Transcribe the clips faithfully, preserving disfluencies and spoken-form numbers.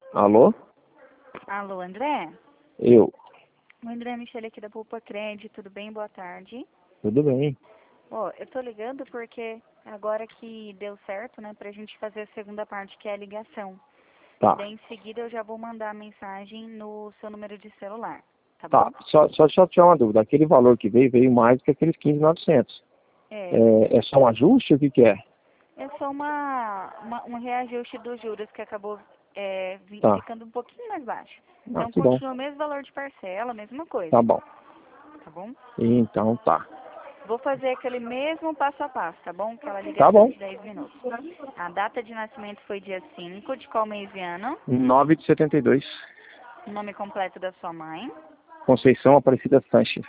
Alô? Alô, André? Eu. O André Michele aqui da Poupa Crédito, tudo bem? Boa tarde. Tudo bem. Ó, eu tô ligando porque agora que deu certo, né, pra gente fazer a segunda parte, que é a ligação. E Tá. daí em seguida eu já vou mandar a mensagem no seu número de celular, tá Tá. bom? Só, só deixa eu tirar uma dúvida. Aquele valor que veio, veio mais do que aqueles quinze mil e novecentos. É, É, é só um ajuste? O que que é? é só uma, uma- um reajuste dos juros que acabou é, vi- Tá. ficando um pouquinho mais baixo. Ah, Então que bom. continua o mesmo valor de parcela, a mesma Tá coisa, bom. tá bom? Então tá. Vou fazer aquele mesmo passo a passo, tá bom? Aquela Tá ligação bom. de dez minutos. A data de nascimento foi dia cinco de qual mês e ano? nove de setenta e dois. O nome completo da sua mãe, Conceição Aparecida Sanches.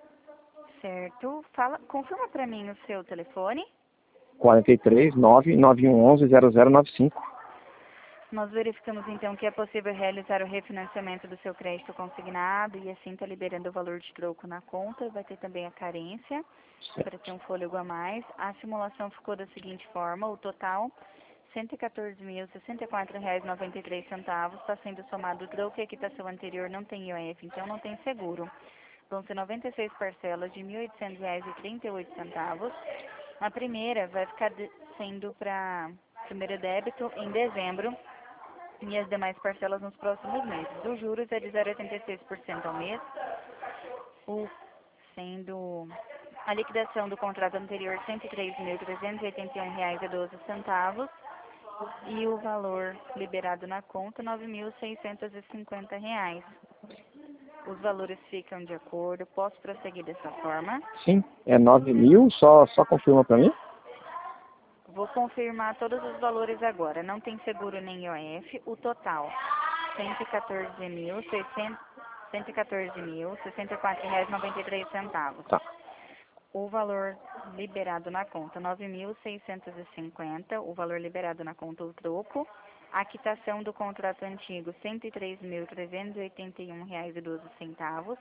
certo? Fala, confirma pra mim o seu telefone. quarenta e três, nove nove um um um, zero zero nove cinco. Nós verificamos então que é possível realizar o refinanciamento do seu crédito consignado e assim tá liberando o valor de troco na conta. Vai ter também a carência para ter um fôlego a mais. A simulação ficou da seguinte forma: o total cento e quatorze mil, sessenta e quatro reais e noventa e três centavos está sendo somado o troco e a quitação anterior não tem I O F, então não tem seguro. Vão ser noventa e seis parcelas de mil e oitocentos reais e trinta e oito centavos. A primeira vai ficar de- sendo para primeiro débito em dezembro e as demais parcelas nos próximos meses. Os juros é de zero vírgula oitenta e seis por cento ao mês, o, sendo a liquidação do contrato anterior cento e três mil, trezentos e oitenta e um reais e doze centavos e o valor liberado na conta nove mil seiscentos e cinquenta reais. Os valores ficam de acordo. Posso prosseguir dessa forma? Sim. É nove mil? Só, só confirma pra mim? Vou confirmar todos os valores agora. Não tem seguro nem I O F. O total, cento e quatorze mil, seiscentos, cento e quatorze mil, sessenta e quatro reais e noventa e três centavos. Tá. O valor liberado na conta, nove mil seiscentos e cinquenta. O valor liberado na conta, o troco. A quitação do contrato antigo, cento e três mil, trezentos e oitenta e um reais e doze centavos.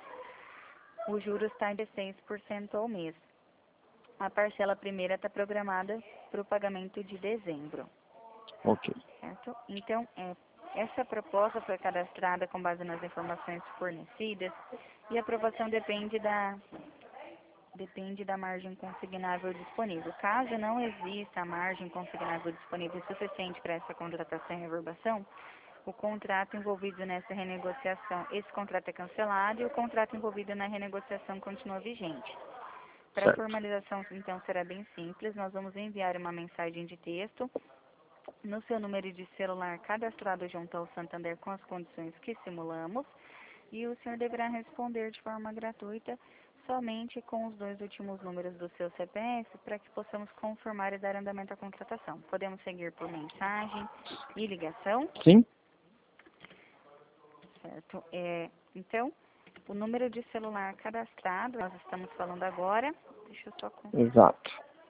O juros está de seis por cento ao mês. A parcela primeira está programada para o pagamento de dezembro, Ok. certo? Então, é, essa proposta foi cadastrada com base nas informações fornecidas e a aprovação depende da, depende da margem consignável disponível. Caso não exista a margem consignável disponível suficiente para essa contratação e reverbação, o contrato envolvido nessa renegociação, esse contrato é cancelado e o contrato envolvido na renegociação continua vigente. Para a Certo. formalização, então, será bem simples. Nós vamos enviar uma mensagem de texto no seu número de celular cadastrado junto ao Santander com as condições que simulamos e o senhor deverá responder de forma gratuita somente com os dois últimos números do seu C P F para que possamos confirmar e dar andamento à contratação. Podemos seguir por mensagem e ligação, Sim? certo? É, então, o número de celular cadastrado, nós estamos falando agora, deixa eu só confirmar. Exato.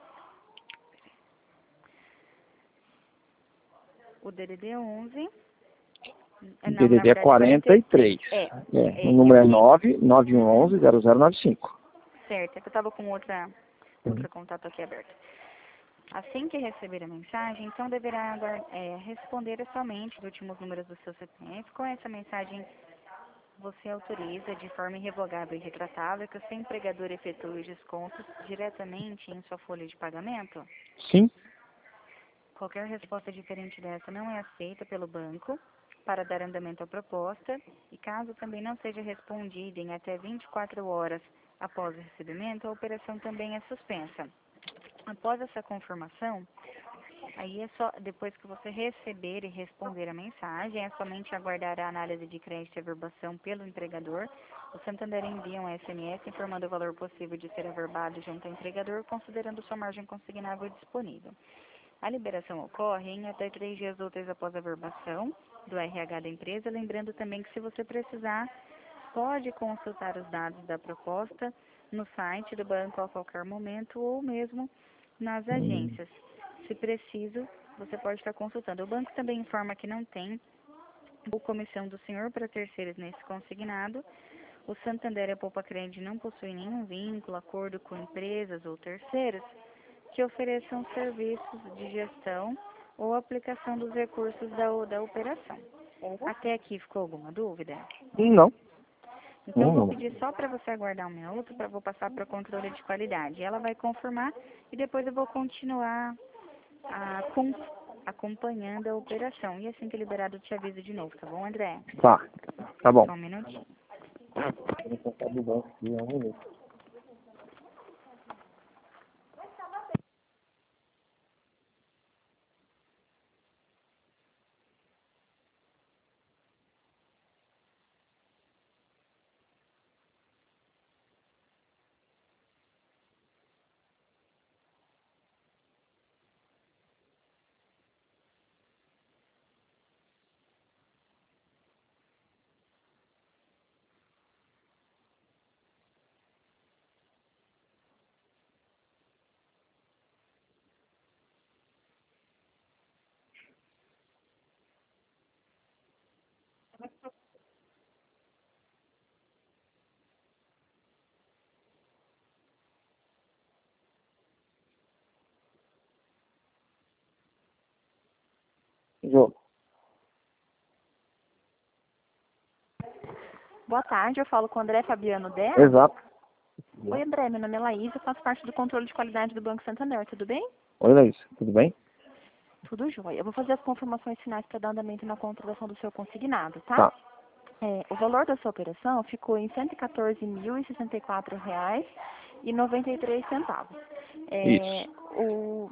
O D D D onze, não, na D D D é verdade quarenta e três. É, É. O é, número é eu, nove nove um um, zero zero nove cinco. certo, é que eu estava com outra, Uhum. outro contato aqui aberto. Assim que receber a mensagem, então deverá agora, é, responder somente os últimos números do seu C P F. Com essa mensagem, você autoriza de forma irrevogável e retratável que o seu empregador efetue os descontos diretamente em sua folha de pagamento? Sim? Qualquer resposta diferente dessa não é aceita pelo banco para dar andamento à proposta e caso também não seja respondida em até vinte e quatro horas após o recebimento, a operação também é suspensa. Após essa confirmação, aí é só, depois que você receber e responder a mensagem, é somente aguardar a análise de crédito e averbação pelo empregador. O Santander envia um S M S informando o valor possível de ser averbado junto ao empregador, considerando sua margem consignável disponível. A liberação ocorre em até três dias úteis após a averbação do R H da empresa, lembrando também que se você precisar, pode consultar os dados da proposta no site do banco a qualquer momento ou mesmo nas Hum. agências. Se preciso, você pode estar consultando. O banco também informa que não tem a comissão do senhor para terceiros nesse consignado. O Santander e a Poupa Crédito não possuem nenhum vínculo, acordo com empresas ou terceiros que ofereçam serviços de gestão ou aplicação dos recursos da, da operação. Até aqui ficou alguma dúvida? Não. Então, eu vou Não. pedir só para você aguardar um minuto, para vou passar para a controle de qualidade. Ela vai confirmar e depois eu vou continuar a, com, acompanhando a operação. E assim que liberado, eu te aviso de novo, tá bom, André? Tá. Tá bom. Só um minutinho. Jô. Boa tarde, eu falo com o André Fabiano Dé. Exato. Oi, André, meu nome é Laís, eu faço parte do controle de qualidade do Banco Santander, tudo bem? Oi, Laís. Tudo bem? Tudo jóia. Eu vou fazer as confirmações finais para dar andamento na contratação do seu consignado, tá? Tá. É, o valor da sua operação ficou em cento e quatorze mil e sessenta e quatro reais e noventa e três centavos. É, Isso. o,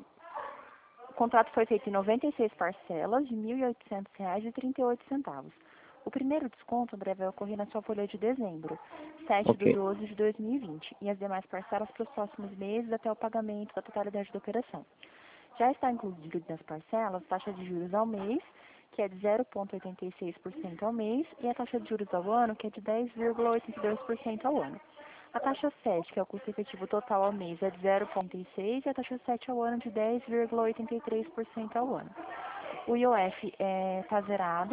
o contrato foi feito em noventa e seis parcelas de mil e oitocentos reais e trinta e oito centavos. O primeiro desconto, André, vai ocorrer na sua folha de dezembro, sete de Ok. doze de dois mil e vinte, e as demais parcelas para os próximos meses até o pagamento da totalidade da operação. Já está incluído nas parcelas taxa de juros ao mês, que é de zero vírgula oitenta e seis por cento ao mês, e a taxa de juros ao ano, que é de dez vírgula oitenta e dois por cento ao ano. A taxa sete, que é o custo efetivo total ao mês, é de zero vírgula oitenta e seis por cento, e a taxa sete ao ano de dez vírgula oitenta e três por cento ao ano. O I O F está zerado,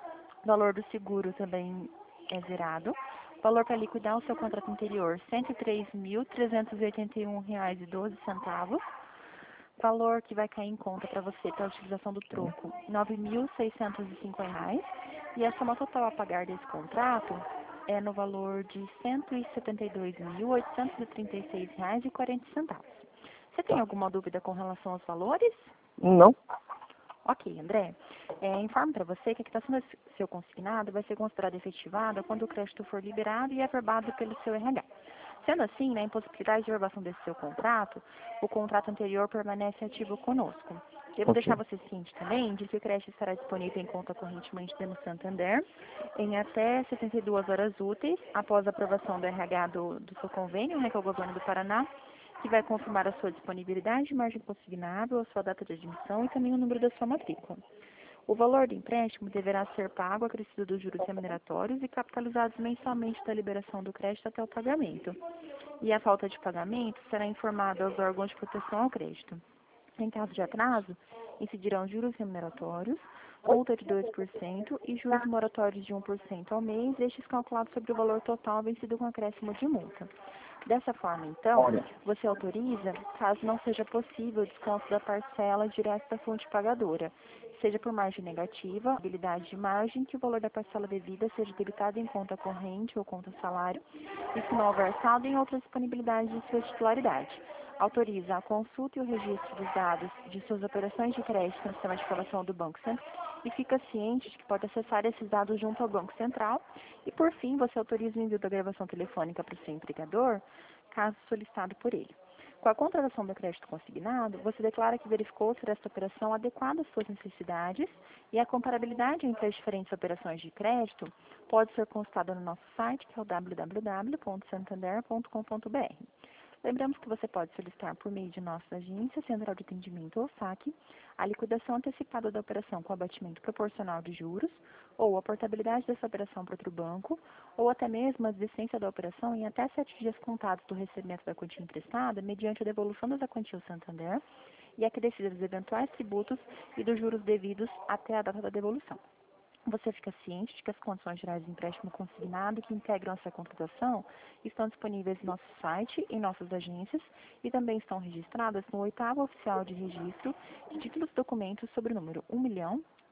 o valor do seguro também é zerado. O valor para liquidar o seu contrato anterior, cento e três mil, trezentos e oitenta e um reais e doze centavos. Valor que vai cair em conta para você para a utilização do troco, nove mil seiscentos e cinco reais. E a soma total a pagar desse contrato é no valor de cento e setenta e dois mil, oitocentos e trinta e seis reais e quarenta centavos. Você tem Tá. alguma dúvida com relação aos valores? Não. Ok, André. É, informo para você que a quitação do seu consignado vai ser considerada efetivada quando o crédito for liberado e averbado pelo seu R H. Sendo assim, na impossibilidade de averbação desse seu contrato, o contrato anterior permanece ativo conosco. Devo deixar Ok. você ciente também de que o crédito estará disponível em conta correntemente no Santander em até setenta e duas horas úteis após a aprovação do R H do, do seu convênio, né, que é o Governo do Paraná, que vai confirmar a sua disponibilidade de margem consignável, a sua data de admissão e também o número da sua matrícula. O valor do empréstimo deverá ser pago acrescido dos juros remuneratórios e capitalizados mensalmente da liberação do crédito até o pagamento. E a falta de pagamento será informada aos órgãos de proteção ao crédito. Em caso de atraso, incidirão juros remuneratórios, multa de dois por cento e juros moratórios de um por cento ao mês, estes calculados sobre o valor total vencido com acréscimo de multa. Dessa forma, então, Olha. você autoriza, caso não seja possível, o desconto da parcela direto da fonte pagadora, seja por margem negativa, habilidade de margem, que o valor da parcela devida seja debitado em conta corrente ou conta salário, e se não houver saldo, em outra disponibilidade de sua titularidade. Autoriza a consulta e o registro dos dados de suas operações de crédito no sistema de informação do Banco Central e fica ciente de que pode acessar esses dados junto ao Banco Central. E, por fim, você autoriza o envio da gravação telefônica para o seu empregador, caso solicitado por ele. Com a contratação do crédito consignado, você declara que verificou ser esta operação adequada às suas necessidades e a comparabilidade entre as diferentes operações de crédito pode ser consultada no nosso site, que é o w w w ponto santander ponto com ponto b r. Lembramos que você pode solicitar por meio de nossa agência, Central de Atendimento ou saque, a liquidação antecipada da operação com abatimento proporcional de juros, ou a portabilidade dessa operação para outro banco, ou até mesmo a desistência da operação em até sete dias contados do recebimento da quantia emprestada, mediante a devolução da quantia ao Santander e a crescida dos eventuais tributos e dos juros devidos até a data da devolução. Você fica ciente de que as condições gerais de empréstimo consignado que integram essa contratação estão disponíveis no nosso site, em nossas agências, e também estão registradas no oitavo oficial de registro de títulos e documentos sobre o número um milhão,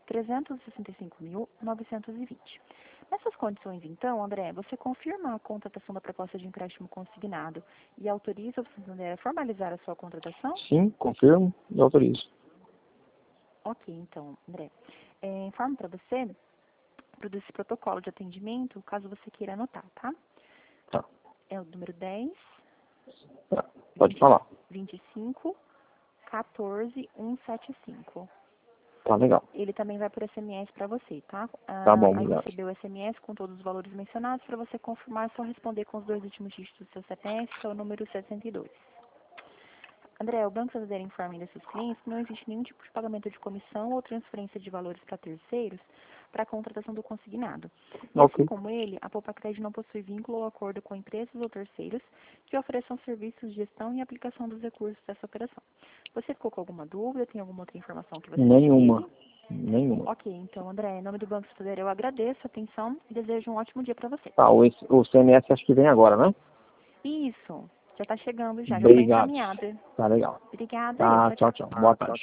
trezentos e sessenta e cinco mil, novecentos e vinte. Nessas condições, então, André, você confirma a contratação da proposta de empréstimo consignado e autoriza o Santander a formalizar a sua contratação? Sim, confirmo e autorizo. Ok, então, André. É, informo para você do esse protocolo de atendimento, caso você queira anotar, tá? Tá. É o número dez, Tá. Pode falar. vinte e cinco, quatorze, cento e setenta e cinco. Tá legal. Ele também vai por S M S para você, tá? Ah, Tá bom, aí obrigado. recebeu o S M S com todos os valores mencionados. Para você confirmar, é só responder com os dois últimos dígitos do seu C P F, que é o número sessenta e dois. André, o Banco Santander informa ainda seus clientes que não existe nenhum tipo de pagamento de comissão ou transferência de valores para terceiros para a contratação do consignado. E assim Ok. como ele, a Poupacred não possui vínculo ou acordo com empresas ou terceiros que ofereçam serviços de gestão e aplicação dos recursos dessa operação. Você ficou com alguma dúvida? Tem alguma outra informação que você Nenhuma. teve? Nenhuma. Ok, então, André, em nome do Banco Santander, eu agradeço a atenção e desejo um ótimo dia para você. Tá, o, o C M S acho que vem agora, né? Isso, já está chegando já, já foi Obrigado. encaminhada. Tá legal. Obrigada, eu. Tá, Tchau, tchau, tchau. tchau. Boa tarde.